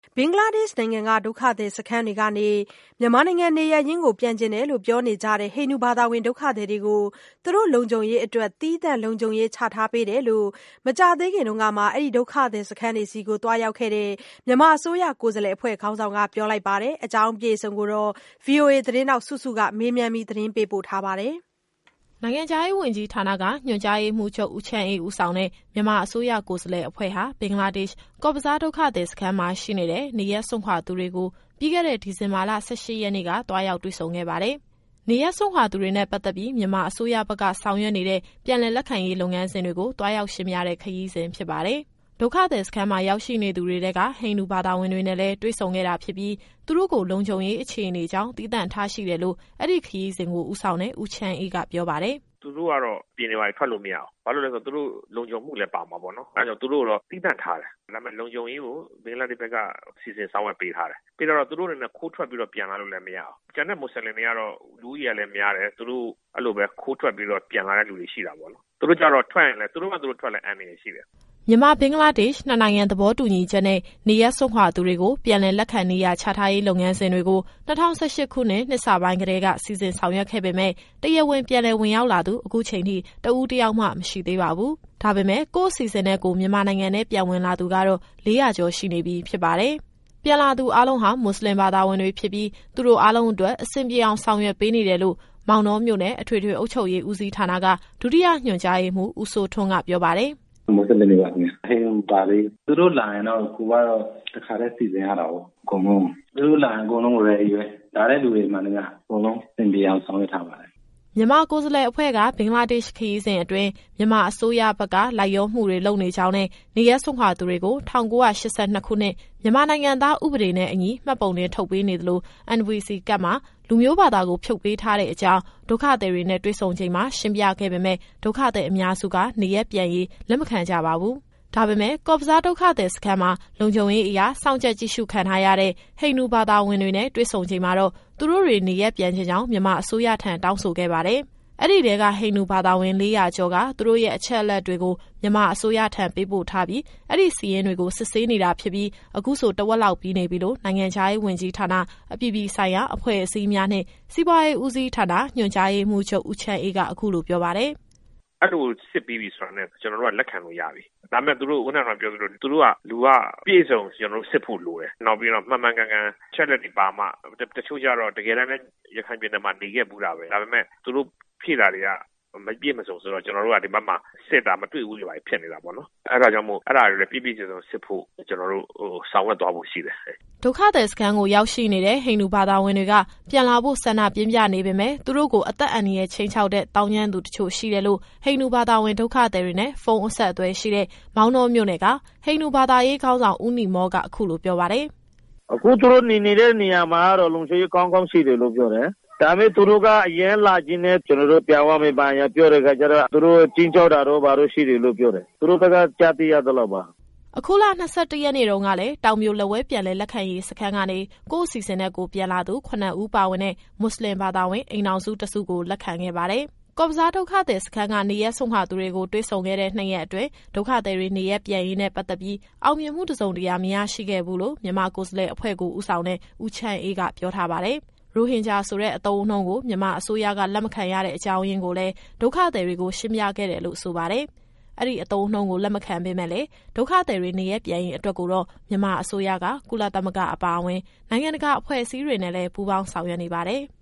ဘင်္ဂလားဒေ့ရှ်နိုင်ငံကဒုက္ခသည်စခန်းတွေကနေမြန်မာနိုင်ငံနေရပ်ရင်းကိုပြန်ချင်တယ်လို့ပြောနေကြတဲ့ဟိန္ဒူဘာသာဝင်ဒုက္ခသည်တွေကိုသူတို့လုံခြုံရေးအတွက်သီးသန့်လုံခြုံရေးချထားပေးတယ်လို့မကြာသေးခင်ကမှအဲ့ဒီဒုက္ခသည်စခန်းတွေစီကိုတွားရောက်ခဲ့တဲ့မြန်မာအစိုးရကိုယ်စားလှယ်အဖွဲ့ခေါင်းဆောင်ကပြောလိုက်ပါတယ်။အကြောင်းပြေဆုံးကိုတော့ VOA သတင်းထောက်စုစုကမေးမြန်းပြီးသတင်းပေးပို့ထားပါတယ်။နိုင်ငံခြားရေးဝန်ကြီးဌာနကညွှန်ကြားရေးမှူးချုပ်ဦးချမ်းအေးဦးဆောင်တဲ့မြန်မာအစိုးရကိုယ်စားလှယ်အဖွဲ့ဟာဘင်္ဂလားဒေ့ရှ်ကော့ဘဇားဒုက္ခသည်စခန်းမှာရှိနေတဲ့နေရပ်စွန့်ခွာသူတွေကိုပြီးခဲ့တဲ့ဒီဇင်ဘာလ18ရက်နေ့ကတွားရောက်တွေ့ဆုံခဲ့ပါတယ်။နေရပ်စွန့်ခွာသူတွေနဲ့ပတ်သက်ပြီးမြန်မာအစိုးရဘက်ကဆောင်ရွက်နေတဲ့ပြန်လည်လက်ခံရေးလုပ်ငန်းစဉ်တွေကိုတွားရောက်ရှင်းပြတဲ့ခရီးစဉ်ဖြစ်ပါတယ်။ဒုက္ခသည်စခန်းမှာရောက်ရှိနေသူတွေတဲကဟိန္ဒူဘာသာဝင်တွေနဲ့လည်းတွေ့ဆုံခဲ့တာဖြစ်ပြီးသူတို့ကိုလုံခြုံရေးအခြေအနေကြောင့်တည်တံ့ထားရှိတယ်လို့အဲ့ဒီခရီးစဉ်ကိုဦးဆောင်တဲ့ဦးချမ်းအေးကပြောပါတယ်။သူတို့ကတော့ပြည်နေပါထွက်လို့မရအောင်။ဘာလို့လဲဆိုတော့သူတို့လုံခြုံမှုလည်းပါမှာပေါ့နော်။အဲဒါကြောင့်သူတို့တော့တည်တံ့ထားတယ်။ဒါပေမဲ့လုံခြုံရေးကိုဘင်္ဂလားဒေ့ရှ်ဘက်ကစီစဉ်ဆောင်ရွက်ပေးထားတယ်။ပြီးတော့သူတို့တွေနဲ့ခိုးထွက်ပြီးတော့ပြန်လာလို့လည်းမရအောင်။ကျန်တဲ့မွတ်စလင်တွေကတော့လူကြီးရလည်းများတယ်။သူတို့အဲ့လိုပဲခိုးထွက်ပြီးတော့ပြန်လာတဲ့လူတွေရှိတာပေါ့နော်။သူတို့ကြတော့ထွက်ရင်လည်းသူတို့ကသူတို့ထွက်လည်းအန္တရာယ်ရှိတယ်။မြန်မာဘင်္ဂလားဒေ့ရှ်နှစ်နိုင်ငံသဘောတူညီချက်နဲ့နေရပ်စွန့်ခွာသူတွေကိုပြန်လည်လက်ခံနေရချထားရေးလုပ်ငန်းစဉ်တွေကို2018ခုနှစ်နှစ်စပိုင်းကတည်းကစီစဉ်ဆောင်ရွက်ခဲ့ပေမဲ့တရားဝင်ပြန်လည်ဝင်ရောက်လာသူအခုချိန်ထိတဦးတယောက်မှမရှိသေးပါဘူး။ဒါပေမဲ့ကိုယ့်အစီအစဉ်နဲ့ကိုမြန်မာနိုင်ငံနဲ့ပြန်ဝင်လာသူကတော့400ကျော်ရှိနေပြီဖြစ်ပါတယ်။ပြန်လာသူအားလုံးဟာမွတ်စလင်ဘာသာဝင်တွေဖြစ်ပြီးသူတို့အားလုံးအတွက်အဆင်ပြေအောင်ဆောင်ရွက်ပေးနေတယ်လို့မောင်နှောမြို့နယ်အထွေထွေအုပ်ချုပ်ရေးဦးစီးဌာနကဒုတိယညွှန်ကြားရေးမှူးဦးစိုးထွန်းကပြောပါတယ်။မွတ်စလင်တွေပါခင်ဗျ။ဟိန္ဒူပါလေသူတို့လာရင်တော့ကိုကတော့တခါတည်းစီစဉ်ရတာပေါ့အကုန်လုံးသူတို့လာရင်အကုန်လုံး ready ပဲဒါတဲ့လူတွေမှလည်းအကုန်လုံးသင်ပြအောင်ဆောင်ရွက်ထားပါတယ်မြန်မာကိုယ်စားလှယ်အဖွဲ့ကဘင်္ဂလားဒေ့ရှ်ခရီးစဉ်အတွင်းမြန်မာအစိုးရဘက်ကလိုက်ရောမှုတွေလုပ်နေကြောင်းနဲ့နေရပ်စွန့်ခွာသူတွေကို1982ခုနှစ်မြန်မာနိုင်ငံသားဥပဒေနဲ့အညီမှတ်ပုံတင်ထုတ်ပေးနေသလို NVC ကတ်မှာလူမျိုးဘာသာကိုဖြုတ်ပေးထားတဲ့အကြောင်းဒုက္ခသည်တွေနဲ့တွေ့ဆုံချိန်မှာရှင်းပြခဲ့ပေမဲ့ဒုက္ခသည်အများစုကနေရပ်ပြန်ရေးလက်မခံကြပါဘူး။ဒါပေမဲ့ကော့ဘဇားဒုက္ခသည်စခန်းမှာလုံခြုံရေးအရာစောင့်ကြပ်ကြည့်ရှုခံထားရတဲ့ဟိန္ဒူဘာသာဝင်တွေနဲ့တွေ့ဆုံချိန်မှာတော့သူတို့တွေနေရပ်ပြန်ချင်ကြောင်းမြန်မာအစိုးရထံတောင်းဆိုခဲ့ပါတယ်။အဲ့ဒီတဲကဟိန္ဒူဘာသာဝင်400ကျော်ကသူတို့ရဲ့အချက်အလက်တွေကိုမြန်မာအစိုးရထံပေးပို့ထားပြီးအဲ့ဒီစီးရင်တွေကိုစစ်ဆေးနေတာဖြစ်ပြီးအခုဆိုတဝက်လောက်ပြီးနေပြီလို့နိုင်ငံခြားရေးဝန်ကြီးဌာနအပြည်ပြည်ဆိုင်ရာအဖွဲ့အစည်းများနဲ့စီးပွားရေးဦးစီးဌာနညွှန်ကြားရေးမှူးချုပ်ဦးချမ်းအေးကအခုလိုပြောပါတယ်။အဲ့လိုစစ်ပြီးပြီဆိုတာနဲ့ကျွန်တော်တို့ကလက်ခံလို့ရပြီ။ဒါပေမဲ့သူတို့ခုနကပြောသလိုသူတို့ကလူကပြည့်စုံကျွန်တော်တို့စစ်ဖို့လိုတယ်။နောက်ပြီးတော့မှန်မှန်ကန်ကန်ချက်လက်တွေပါမှတချို့ကြတော့တကယ်တမ်းလည်းရခိုင်ပြည်နယ်မှာနေခဲ့ဘူးတာပဲ။ဒါပေမဲ့သူတို့ဖြည့်တာတွေကမပြည့်မစုံဆိုတော့ကျွန်တော်တို့ကဒီဘက်မှာစစ်တာမတွေ့ဘူးတွေပါဖြစ်နေတာပေါ့နော်။အဲ့ဒါကြောင့်မို့အဲ့ဒါတွေလည်းပြည့်ပြည့်စုံစုံစစ်ဖို့ကျွန်တော်တို့ဆောင်ရွက်သွားဖို့ရှိတယ်။ဒုက္ခသည်စခန်းကိုရောက်ရှိနေတဲ့ဟိန္ဒူဘာသာဝင်တွေကပြန်လာဖို့ဆန္ဒပြင်းပြနေပေမဲ့သူတို့ကိုအသက်အန္တရာယ်ချိန်ချောက်တဲ့တောင်းကျမ်းသူတချို့ရှိတယ်လို့ဟိန္ဒူဘာသာဝင်ဒုက္ခသည်တွေနဲ့ဖုန်းအဆက်အသွယ်ရှိတဲ့မောင်နှောမြို့နယ်ကဟိန္ဒူဘာသာရေးခေါင်းဆောင်ဦးနီမောကအခုလိုပြောပါတယ်။အခုသူတို့နေတဲ့နေရာမှာတော့လုံခြုံရေးကောင်းကောင်းရှိတယ်လို့ပြောတယ်။ဒါပေမဲ့သူတို့ကအရင်လာခြင်းနဲ့ကျွန်တော်တို့ပြန်သွားမယ်ပါရပြောတဲ့ခါကျတော့သူတို့ကျင်းချောက်တာတော့ဘာလို့ရှိတယ်လို့ပြောတယ်။သူတို့ကကြားသိရသလောက်ပါ။အခုလ21ရက်နေ့တုန်းကလည်းတောင်ပြိုလက်ဝဲပြန်လဲလက်ခံရေးစခန်းကနေကိုယ့်အစီအစဉ်နဲ့ကိုပြန်လာသူ9ဦးပါဝင်တဲ့မွတ်စလင်ဘာသာဝင်အိမ်အောင်စုတစုကိုလက်ခံခဲ့ပါတယ်။ကော့ဘဇားဒုက္ခသည်စခန်းကနေရပ်ဆုံးခွာသူတွေကိုတွေ့ဆုံခဲ့တဲ့2ရက်အတွင်းဒုက္ခသည်တွေနေရပ်ပြန်ရေးနဲ့ပတ်သက်ပြီးအောင်မြင်မှုတစုံတရာမရရှိခဲ့ဘူးလို့မြန်မာကိုယ်စားလှယ်အဖွဲ့ကိုဦးဆောင်တဲ့ဦးချမ်းအေးကပြောထားပါတယ်။ရိုဟင်ဂျာဆိုတဲ့အသုံးအနှုန်းကိုမြန်မာအစိုးရကလက်မခံရတဲ့အကြောင်းရင်းကိုလည်းဒုက္ခသည်တွေကိုရှင်းပြခဲ့တယ်လို့ဆိုပါတယ်။အဲ့ဒီအသုံးအနှုန်းကိုလက်မခံပေမဲ့လည်းဒုက္ခသည်တွေနေရပ်ပြန်ရေးအတွက်ကိုတော့မြန်မာအစိုးရကကုလသမဂ္ဂအပါအဝင်နိုင်ငံတကာအဖွဲ့အစည်းတွေနဲ့လည်းပူးပေါင်းဆောင်ရွက်နေပါတယ်။